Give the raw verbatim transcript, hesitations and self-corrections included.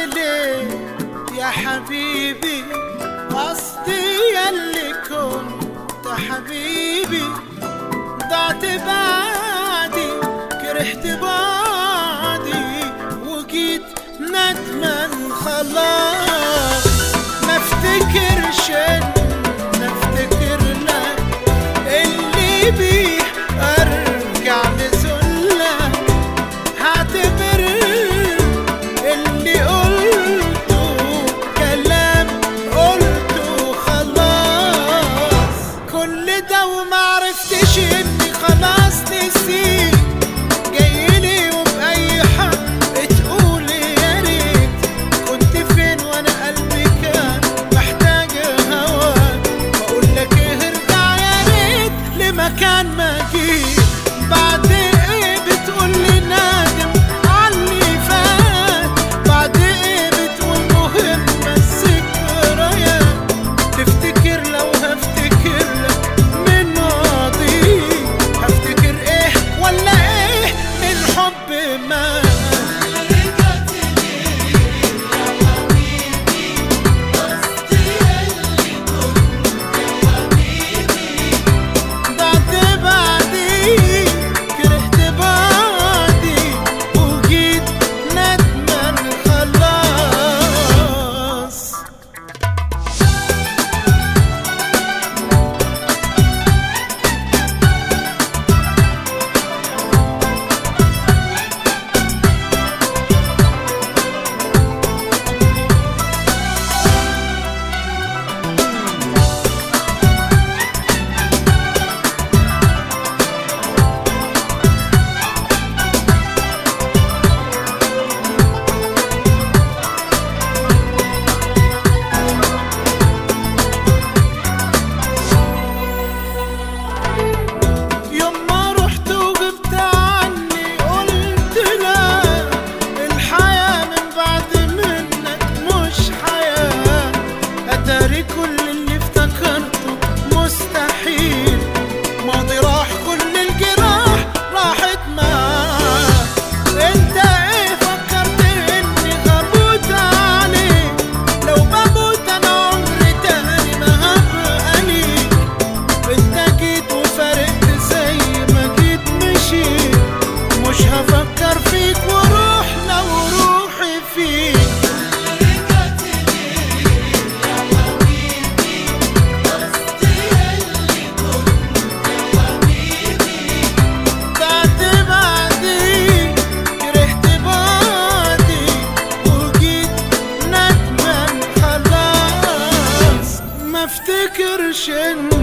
ليه يا حبيبي؟ قصدي ياللي كنت حبيبي، ضعت بعدي كرهت بعدي وجيت ندمان خلاص. ما افتكرش ان افتكر لك اللي بيه ارجع لذلك، هعتبر اللي قلته كلام قلته خلاص. كل ده ومعرفتش اني خلاص نسيت، جايلي وبأي حق تقولي يا ريت كنت فين وانا قلبي كان محتاج هواك. بقولك ايه ارجع يا ريت لمكان ما جيت. بعد ايه بتقولي نادم عاللي فات؟ بعد ايه بتقول مهمة الذكريات؟ تفتكر لو هفتكر لك من ماضي، هفتكر ايه ولا ايه من حب ما كل اللي افتكرته مستحيل. ماضي راح كل الجراح راحت معاه. انت ايه فكرت اني هموت عليك؟ لو بموت انا عمري تاني ما هبقى ليك. انت جيت وفارقت زي ما جيت مشيت، مش هفكر فيك وروح لو روحي فيك. ما افتكرش ان